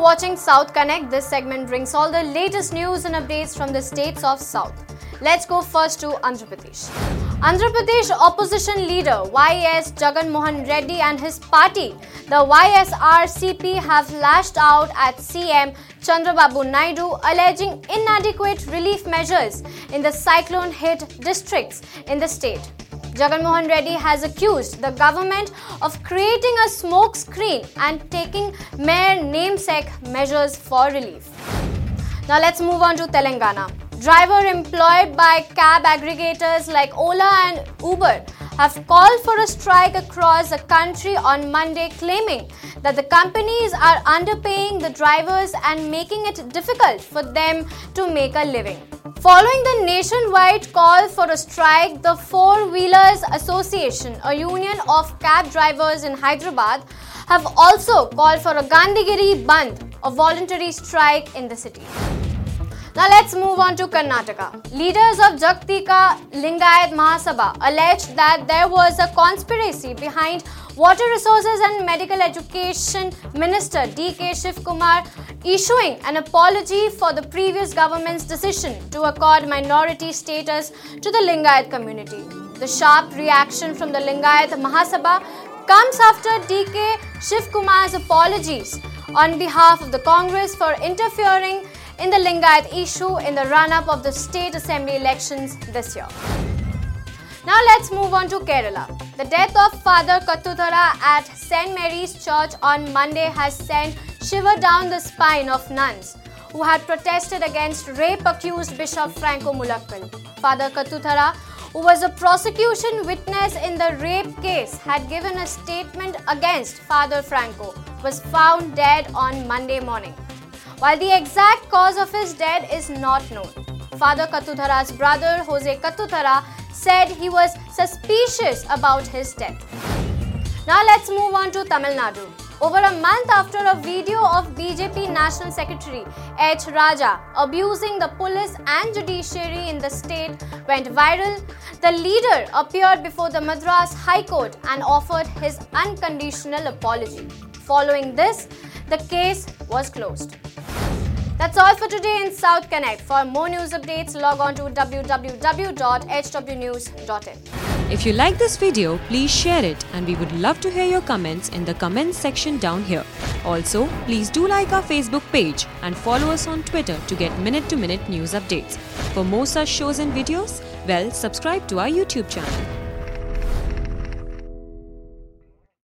watching South Connect. This segment brings all the latest news and updates from the states of South. Let's go first to Andhra Pradesh. Andhra Pradesh opposition leader YS Jagan Mohan Reddy and his party, the YSRCP, have lashed out at CM Chandrababu Naidu, alleging inadequate relief measures in the cyclone-hit districts in the state. Jagan Mohan Reddy has accused the government of creating a smoke screen and taking mere namesake measures for relief. Now let's move on to Telangana. Drivers employed by cab aggregators like Ola and Uber have called for a strike across the country on Monday, claiming that the companies are underpaying the drivers and making it difficult for them to make a living. Following the nationwide call for a strike, the Four Wheelers Association, a union of cab drivers in Hyderabad, have also called for a Gandhigiri Bandh, a voluntary strike in the city. Now let's move on to Karnataka. Leaders of Jagatika Lingayat Mahasabha alleged that there was a conspiracy behind Water Resources and Medical Education Minister D.K. Shivkumar issuing an apology for the previous government's decision to accord minority status to the Lingayat community. The sharp reaction from the Lingayat Mahasabha comes after D.K. Shivkumar's apologies on behalf of the Congress for interfering in the Lingayat issue in the run-up of the state assembly elections this year. Now let's move on to Kerala. The death of Father Kattuthara at St. Mary's Church on Monday has sent shiver down the spine of nuns who had protested against rape-accused Bishop Franco Mulakkal. Father Kattuthara, who was a prosecution witness in the rape case, had given a statement against Father Franco, was found dead on Monday morning. While the exact cause of his death is not known, Father Kattuthara's brother Jose Kattuthara said he was suspicious about his death. Now let's move on to Tamil Nadu. Over a month after a video of BJP National Secretary H. Raja abusing the police and judiciary in the state went viral, the leader appeared before the Madras High Court and offered his unconditional apology. Following this, the case was closed. That's all for today in South Connect. For more news updates, log on to www.hwnews.in. If you like this video, please share it, and we would love to hear your comments in the comments section down here. Also, please do like our Facebook page and follow us on Twitter to get minute-to-minute news updates. For more such shows and videos, subscribe to our YouTube channel.